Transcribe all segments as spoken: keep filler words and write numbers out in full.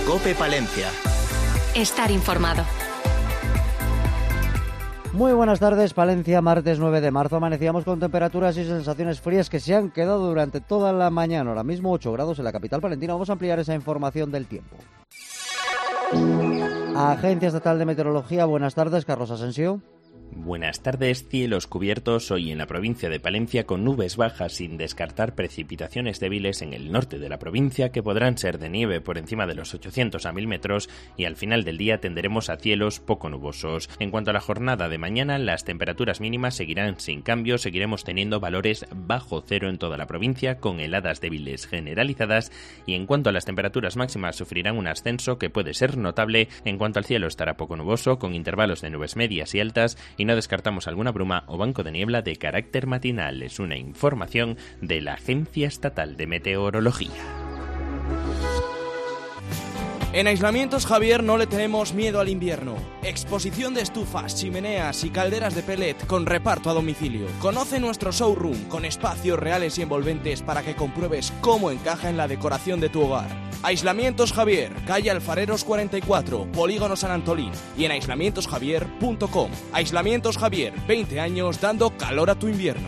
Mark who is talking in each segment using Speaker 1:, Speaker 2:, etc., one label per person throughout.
Speaker 1: COPE Palencia.
Speaker 2: Estar informado.
Speaker 3: Muy buenas tardes, Palencia, martes nueve de marzo. Amanecíamos con temperaturas y sensaciones frías que se han quedado durante toda la mañana. Ahora mismo ocho grados en la capital palentina. Vamos a ampliar esa información del tiempo. Agencia Estatal de Meteorología, buenas tardes, Carlos Asensio.
Speaker 4: Buenas tardes, cielos cubiertos hoy en la provincia de Palencia con nubes bajas sin descartar precipitaciones débiles en el norte de la provincia que podrán ser de nieve por encima de los ochocientos a mil metros y al final del día tenderemos a cielos poco nubosos. En cuanto a la jornada de mañana, las temperaturas mínimas seguirán sin cambio, seguiremos teniendo valores bajo cero en toda la provincia con heladas débiles generalizadas y en cuanto a las temperaturas máximas sufrirán un ascenso que puede ser notable. En cuanto al cielo estará poco nuboso con intervalos de nubes medias y altas y no descartamos alguna bruma o banco de niebla de carácter matinal. Es una información de la Agencia Estatal de Meteorología.
Speaker 5: En Aislamientos Javier no le tenemos miedo al invierno. Exposición de estufas, chimeneas y calderas de pellet con reparto a domicilio. Conoce nuestro showroom con espacios reales y envolventes para que compruebes cómo encaja en la decoración de tu hogar. Aislamientos Javier, calle Alfareros cuarenta y cuatro, Polígono San Antolín y en aislamientos javier punto com. Aislamientos Javier, veinte años dando calor a tu invierno.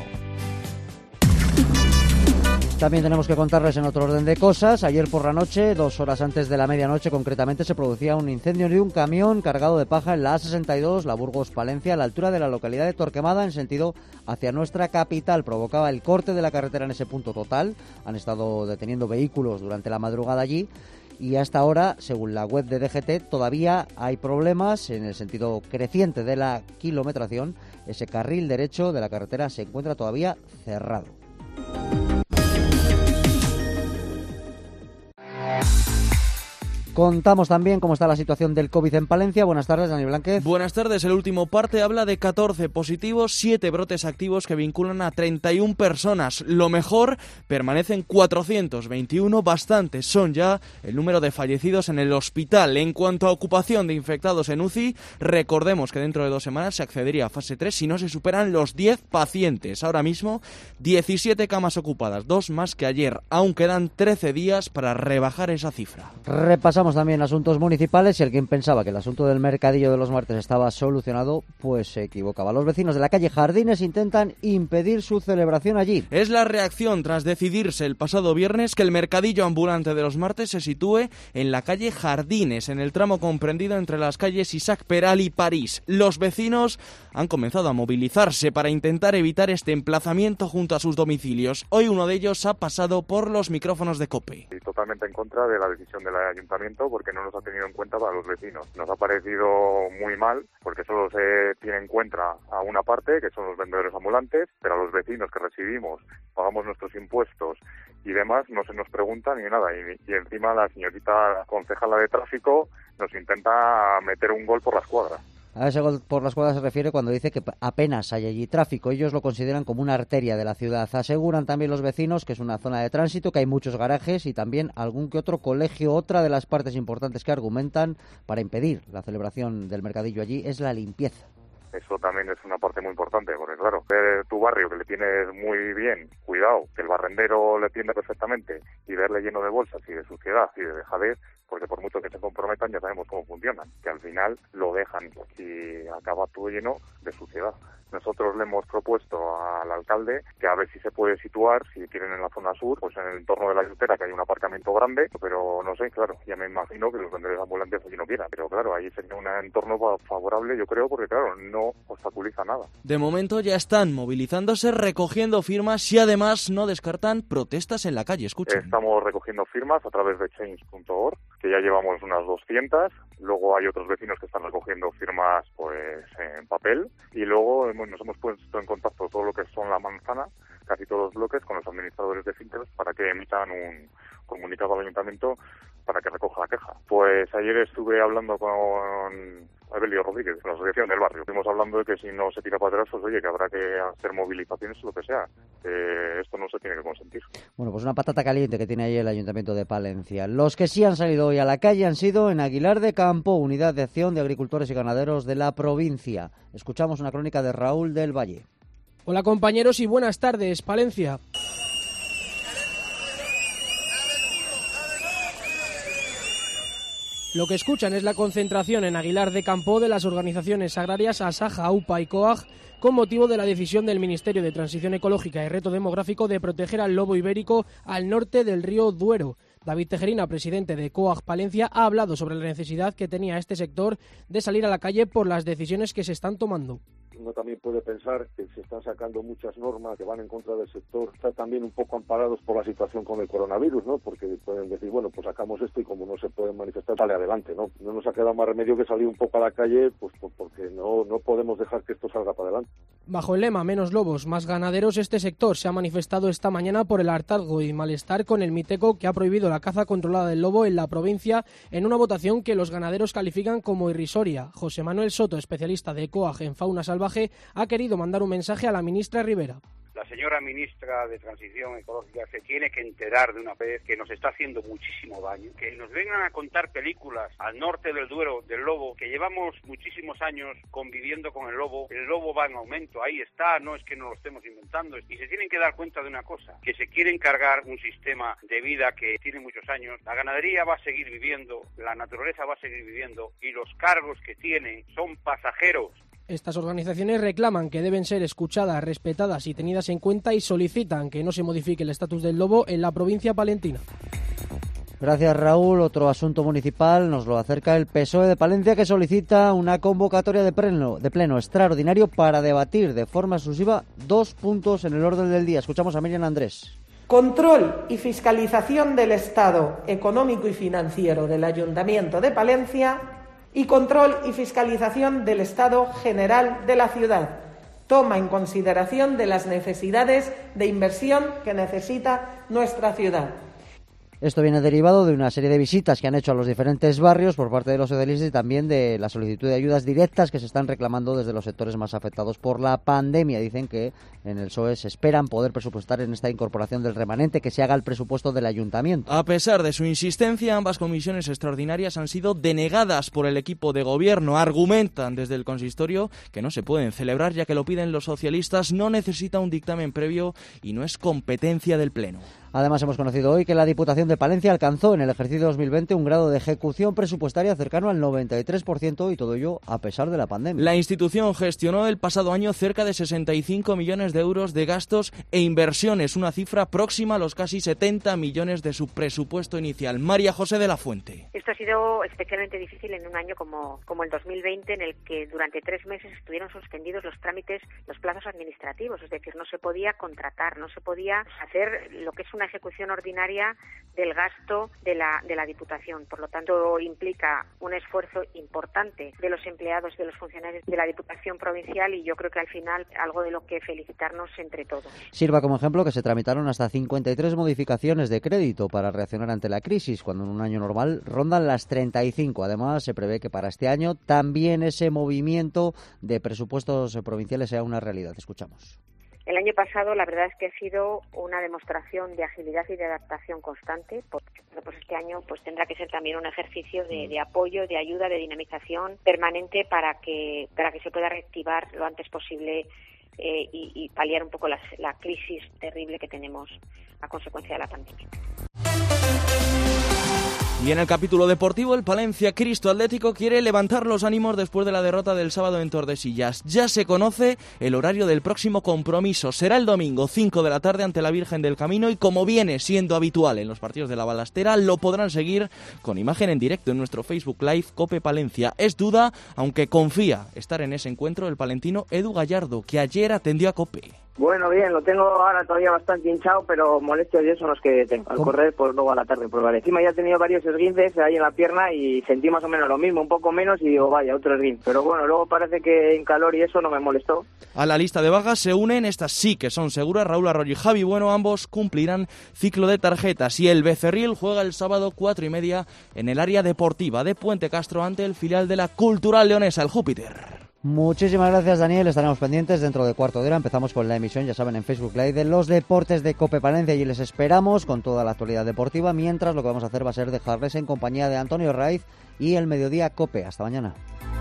Speaker 3: También tenemos que contarles en otro orden de cosas. Ayer por la noche, dos horas antes de la medianoche concretamente, se producía un incendio de un camión cargado de paja en la A sesenta y dos, la Burgos-Palencia, a la altura de la localidad de Torquemada, en sentido hacia nuestra capital. Provocaba el corte de la carretera en ese punto total. Han estado deteniendo vehículos durante la madrugada allí. Y hasta ahora, según la web de D G T, todavía hay problemas en el sentido creciente de la kilometración. Ese carril derecho de la carretera se encuentra todavía cerrado. Contamos también cómo está la situación del COVID en Palencia. Buenas tardes, Dani Blánquez.
Speaker 5: Buenas tardes. El último parte habla de catorce positivos, siete brotes activos que vinculan a treinta y una personas. Lo mejor, permanecen cuatrocientos veintiuno, bastantes son ya el número de fallecidos en el hospital. En cuanto a ocupación de infectados en U C I, recordemos que dentro de dos semanas se accedería a fase tres si no se superan los diez pacientes. Ahora mismo, diecisiete camas ocupadas, dos más que ayer. Aún quedan trece días para rebajar esa cifra.
Speaker 3: Repasamos también asuntos municipales y el quien pensaba que el asunto del mercadillo de los martes estaba solucionado, pues se equivocaba. Los vecinos de la calle Jardines intentan impedir su celebración allí.
Speaker 5: Es la reacción tras decidirse el pasado viernes que el mercadillo ambulante de los martes se sitúe en la calle Jardines, en el tramo comprendido entre las calles Isaac Peral y París. Los vecinos han comenzado a movilizarse para intentar evitar este emplazamiento junto a sus domicilios. Hoy uno de ellos ha pasado por los micrófonos de COPE.
Speaker 6: Y totalmente en contra de la decisión del ayuntamiento porque no nos ha tenido en cuenta para los vecinos. Nos ha parecido muy mal porque solo se tiene en cuenta a una parte, que son los vendedores ambulantes, pero a los vecinos que recibimos, pagamos nuestros impuestos y demás, no se nos pregunta ni nada. Y, y encima la señorita concejala de tráfico nos intenta meter un gol por la escuadra.
Speaker 3: A ese gol por la escuadra se refiere cuando dice que apenas hay allí tráfico. Ellos lo consideran como una arteria de la ciudad. Aseguran también los vecinos que es una zona de tránsito, que hay muchos garajes y también algún que otro colegio. Otra de las partes importantes que argumentan para impedir la celebración del mercadillo allí es la limpieza.
Speaker 6: Eso también es una parte muy importante, porque claro, ver tu barrio que le tienes muy bien cuidado, que el barrendero le tiende perfectamente y verle lleno de bolsas y de suciedad y de dejadez, porque por mucho que se comprometan ya sabemos cómo funcionan, que al final lo dejan y acaba todo lleno de suciedad. Nosotros le hemos propuesto al alcalde que a ver si se puede situar, si quieren en la zona sur, pues en el entorno de la Yutera, que hay un aparcamiento grande, pero no sé, claro, ya me imagino que los vendedores ambulantes allí no quieran, pero claro, ahí sería un entorno favorable, yo creo, porque claro, no obstaculiza nada.
Speaker 5: De momento ya están movilizándose, recogiendo firmas y además no descartan protestas en la calle. Escuchen.
Speaker 6: Estamos recogiendo firmas a través de change punto org, que ya llevamos unas doscientas, luego hay otros vecinos que están recogiendo firmas pues en papel y luego bueno, nos hemos puesto en contacto todo lo que son la manzana, casi todos los bloques, con los administradores de fintas para que emitan un comunicado al ayuntamiento para que recoja la queja. Pues ayer estuve hablando con Evelio Rodríguez, de la asociación del barrio. Estuvimos hablando de que si no se tira para atrás, pues oye, que habrá que hacer movilizaciones o lo que sea. Eh, esto no se tiene que consentir.
Speaker 3: Bueno, pues una patata caliente que tiene ahí el Ayuntamiento de Palencia. Los que sí han salido hoy a la calle han sido en Aguilar de Campo, Unidad de Acción de Agricultores y Ganaderos de la provincia. Escuchamos una crónica de Raúl del Valle.
Speaker 7: Hola compañeros y buenas tardes, Palencia. Lo que escuchan es la concentración en Aguilar de Campo de las organizaciones agrarias Asaja, UPA y COAG con motivo de la decisión del Ministerio de Transición Ecológica y Reto Demográfico de proteger al lobo ibérico al norte del río Duero. David Tejerina, presidente de COAG Palencia, ha hablado sobre la necesidad que tenía este sector de salir a la calle por las decisiones que se están tomando.
Speaker 1: Uno también puede pensar que se están sacando muchas normas que van en contra del sector. Están también un poco amparados por la situación con el coronavirus, ¿no? Porque pueden decir, bueno, pues sacamos esto y como no se pueden manifestar, sale adelante, ¿no? No nos ha quedado más remedio que salir un poco a la calle, pues, pues porque no, no podemos dejar que esto salga para adelante.
Speaker 7: Bajo el lema menos lobos, más ganaderos, este sector se ha manifestado esta mañana por el hartazgo y malestar con el Miteco, que ha prohibido la caza controlada del lobo en la provincia en una votación que los ganaderos califican como irrisoria. José Manuel Soto, especialista de COAG en fauna salvaje, ha querido mandar un mensaje a la ministra Rivera.
Speaker 8: La señora ministra de Transición Ecológica se tiene que enterar de una vez que nos está haciendo muchísimo daño, que nos vengan a contar películas al norte del Duero del lobo, que llevamos muchísimos años conviviendo con el lobo, el lobo va en aumento, ahí está, no es que no lo estemos inventando, y se tienen que dar cuenta de una cosa, que se quieren cargar un sistema de vida que tiene muchos años, la ganadería va a seguir viviendo, la naturaleza va a seguir viviendo, y los cargos que tienen son pasajeros.
Speaker 7: Estas organizaciones reclaman que deben ser escuchadas, respetadas y tenidas en cuenta y solicitan que no se modifique el estatus del lobo en la provincia palentina.
Speaker 3: Gracias, Raúl. Otro asunto municipal nos lo acerca el P S O E de Palencia, que solicita una convocatoria de pleno, de pleno extraordinario para debatir de forma exclusiva dos puntos en el orden del día. Escuchamos a Miriam Andrés.
Speaker 9: Control y fiscalización del estado económico y financiero del Ayuntamiento de Palencia y control y fiscalización del estado general de la ciudad. Toma en consideración de las necesidades de inversión que necesita nuestra ciudad.
Speaker 3: Esto viene derivado de una serie de visitas que han hecho a los diferentes barrios por parte de los socialistas y también de la solicitud de ayudas directas que se están reclamando desde los sectores más afectados por la pandemia. Dicen que en el P S O E se esperan poder presupuestar en esta incorporación del remanente que se haga el presupuesto del ayuntamiento.
Speaker 5: A pesar de su insistencia, ambas comisiones extraordinarias han sido denegadas por el equipo de gobierno. Argumentan desde el consistorio que no se pueden celebrar ya que lo piden los socialistas, no necesita un dictamen previo y no es competencia del Pleno.
Speaker 3: Además, hemos conocido hoy que la Diputación de Palencia alcanzó en el ejercicio dos mil veinte un grado de ejecución presupuestaria cercano al noventa y tres por ciento y todo ello a pesar de la pandemia.
Speaker 5: La institución gestionó el pasado año cerca de sesenta y cinco millones de euros de gastos e inversiones, una cifra próxima a los casi setenta millones de su presupuesto inicial. María José de la Fuente.
Speaker 10: Esto ha sido especialmente difícil en un año como, como el dos mil veinte, en el que durante tres meses estuvieron suspendidos los trámites, los plazos administrativos, es decir, no se podía contratar, no se podía hacer lo que es una ejecución ordinaria del gasto de la de la Diputación. Por lo tanto, implica un esfuerzo importante de los empleados y de los funcionarios de la Diputación provincial y yo creo que al final algo de lo que felicitarnos entre todos.
Speaker 3: Sirva como ejemplo que se tramitaron hasta cincuenta y tres modificaciones de crédito para reaccionar ante la crisis, cuando en un año normal rondan las treinta y cinco. Además, se prevé que para este año también ese movimiento de presupuestos provinciales sea una realidad. Escuchamos.
Speaker 10: El año pasado la verdad es que ha sido una demostración de agilidad y de adaptación constante, porque pues este año pues tendrá que ser también un ejercicio de, de apoyo, de ayuda, de dinamización permanente para que para que se pueda reactivar lo antes posible eh, y, y paliar un poco la, la crisis terrible que tenemos a consecuencia de la pandemia.
Speaker 5: Y en el capítulo deportivo, el Palencia Cristo Atlético quiere levantar los ánimos después de la derrota del sábado en Tordesillas. Ya se conoce el horario del próximo compromiso. Será el domingo, cinco de la tarde, ante la Virgen del Camino, y como viene siendo habitual en los partidos de la Balastera, lo podrán seguir con imagen en directo en nuestro Facebook Live Cope Palencia. Es duda, aunque confía estar en ese encuentro, el palentino Edu Gallardo, que ayer atendió a Cope.
Speaker 11: Bueno, bien, lo tengo ahora todavía bastante hinchado, pero molestias y eso no es que tengo. Al correr, pues luego a la tarde probaré. Encima ya he tenido varios esguinces ahí en la pierna y sentí más o menos lo mismo, un poco menos, y digo, vaya, otro esguince. Pero bueno, luego parece que en calor y eso no me molestó.
Speaker 5: A la lista de bajas se unen, estas sí que son seguras, Raúl Arroyo y Javi Bueno, ambos cumplirán ciclo de tarjetas. Y el Becerril juega el sábado cuatro y media en el área deportiva de Puente Castro ante el filial de la Cultural Leonesa, el Júpiter.
Speaker 3: Muchísimas gracias, Daniel. Estaremos pendientes dentro de cuarto de hora. Empezamos con la emisión, ya saben, en Facebook Live de los deportes de Cope Palencia y les esperamos con toda la actualidad deportiva. Mientras, lo que vamos a hacer va a ser dejarles en compañía de Antonio Raiz y el Mediodía Cope. Hasta mañana.